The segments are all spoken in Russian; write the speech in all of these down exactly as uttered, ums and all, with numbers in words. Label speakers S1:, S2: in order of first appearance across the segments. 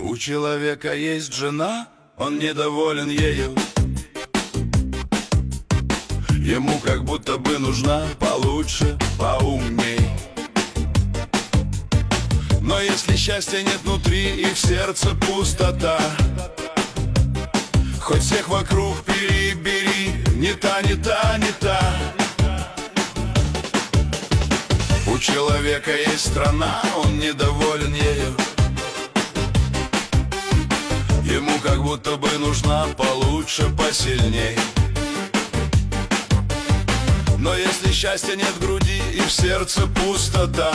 S1: У человека есть жена, он недоволен ею. Ему как будто бы нужна получше, поумней. Но если счастья нет внутри и в сердце пустота, хоть всех вокруг перебери, не та, не та, не та. У человека есть страна, он недоволен ею. Ему как будто бы нужна получше, посильней. Но если счастья нет в груди и в сердце пустота,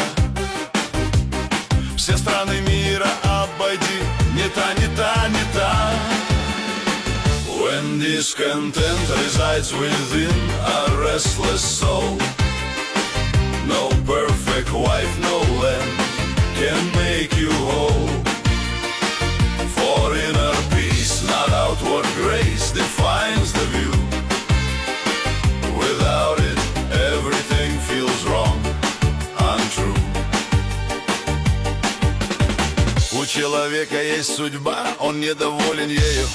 S1: все страны мира обойди, не та, не та, не та. When discontent resides within a restless soul, no perfect wife, no land can make you whole. For inner peace, not outward grace, defines the view. Without it, everything feels wrong, untrue. У человека есть судьба, он недоволен ею.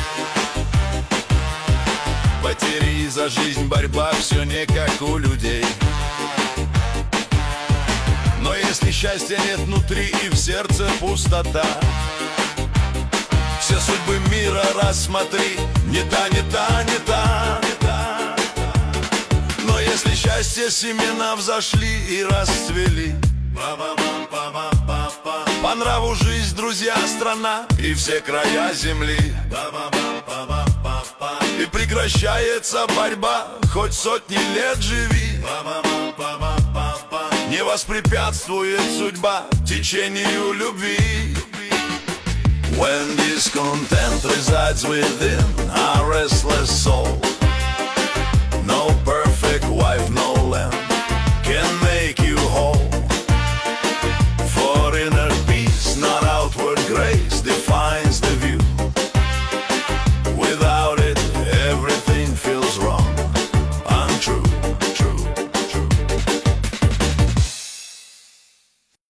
S1: Потери за жизнь, борьба, все не как у людей. Но если счастья нет внутри и в сердце пустота, все судьбы мира рассмотри, не та, не та, не та, не та. Но если счастье семена взошли и расцвели, по нраву жизнь, друзья, страна и все края земли, и прекращается борьба, хоть сотни лет живи, не воспрепятствует судьба течению любви. When discontent resides within a restless soul,